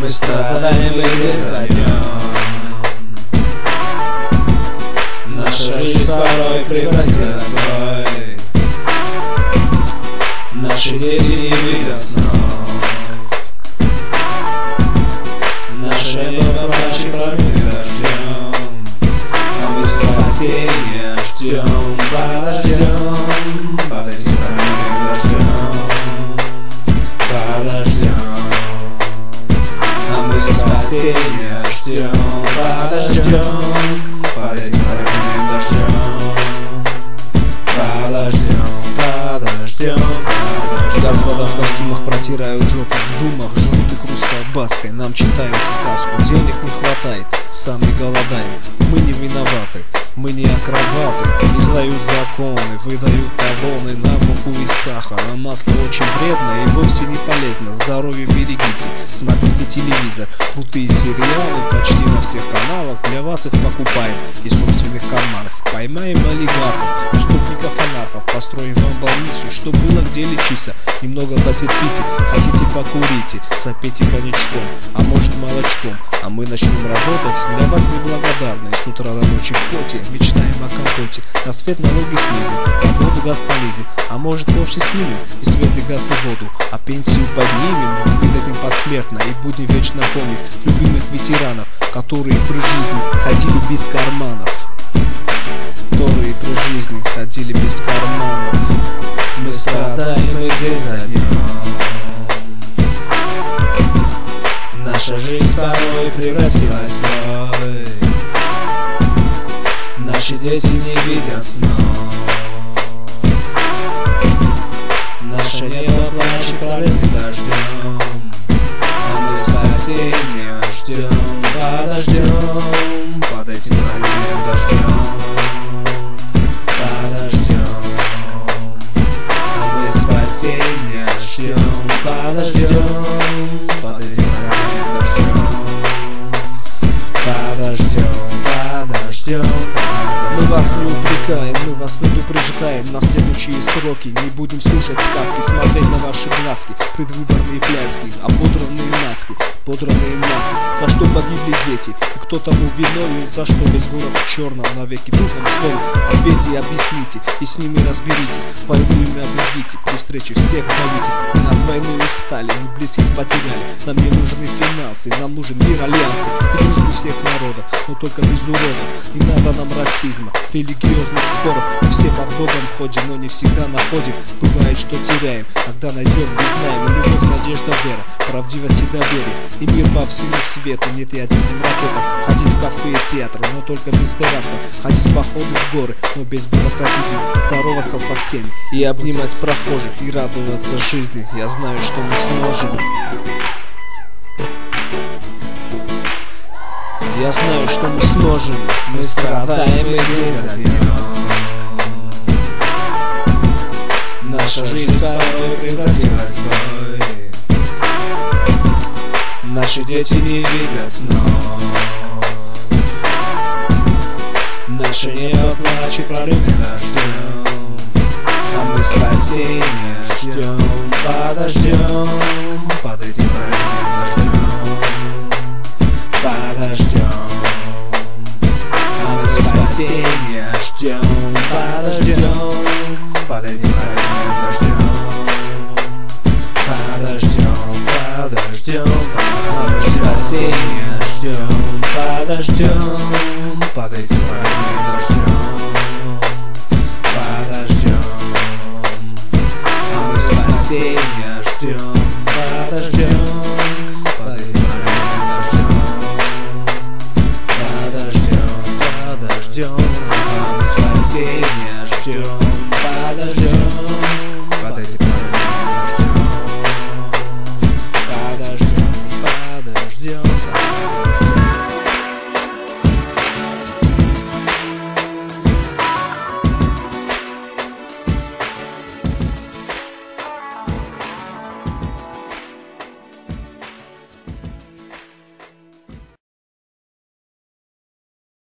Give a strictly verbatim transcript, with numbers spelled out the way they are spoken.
Мы страдаем и бездадем. Наша жизнь порой превратилась в бой. Наши дети не видят снов. Наше небо плачет пролитым дождем. А мы спасения ждем, подождем. Под этим пролитым дождем, подождем. А мы спасения ждем, подождем. Под этим пролитым дождем, подождем, подождем. Господа в костюмах протирают жопу, в думах жрут и хрустят баской. Нам читают сказку, денег не хватает, сами голодаем. Мы не виноваты, мы не акробаты. Издают законы, выдают талоны на муку и сахар. А масло очень вредно и вовсе не полезно. Здоровье берегите, смотрите телевизор. Крутые сериалы почти на всех каналах. Для вас их покупаем из собственных карманов. Поймаем олигархов, преступников, анархов. Построим вам больницу, чтоб было где лечиться. Немного потерпите, хотите покурите, сопейте коньячком, а может молочком. А мы начнем работать для вас неблагодарные. С утра до ночи в поте мечтаем о компоте. На свет налоги снизим, на воду газ понизим. А может вовсе снимем и свет, и газ, и воду. А пенсию поднимем, выдадим посмертно. И будем вечно помнить любимых ветеранов, которые при жизни ходили без карманов. Которые при жизни ходили без карманов. Мы страдаем и бездадем. Наша жизнь порой превратилась в бой. Наши дети не видят снов. Наше небо плачет пролитым дождем. А мы спасения ждем, подождем. Под этим пролитым дождем, подождем. А мы спасения ждем, подождем. Под этим пролитым дождем, подождем, подождем. Мы вас не упрекаем, мы вас предупреждаем. На следующие сроки не будем слушать сказки, смотреть на ваши глазки, предвыборные пляски, ободранные маски, подранные маски. За что погибли дети, и кто тому виновен, за что весь город в черном, навеки духом словом. Ответьте и объясните, и с ними разберитесь. Войну ими объявите, при встрече всех зовите. Мы от войны устали, мы близких потеряли. Нам не нужны финансы, нам нужен мир, альянсы и дружбу всех народов, но только без уродов. Не надо нам расизма, религиозных споров. Мы все под Богом ходим, но не всегда находим. Бывает, что теряем, когда найдем, не знаем. Любовь, надежда, вера, правдивость и доверие. И мир по всему свету, нет ядерным ракетам. Ходить в кафе и театры, но только без терактов. Ходить в походы в горы, но без бюрократизма. Здороваться со всеми и обнимать прохожих, и радоваться жизни. Я знаю, что мы сможем. Я знаю, что мы сможем. Мы страдаем и бездадем. Наша жизнь порой превратилась в бой. Наши дети не видят снов. Наше небо плачет пролитым дождем. А мы спасения ждем, подождем. Под этим пролитым дождем, подождем. А мы спасения ждем, подождем. Под этим пролитым дождем, подождем, подождем. А мы спасения ждем, подождем. Под этим пролитым дождем, подождем. А мы спасения ждем, подождем. Под этим пролитым дождем, подождем, подождем. А мы спасения ждем, подождем.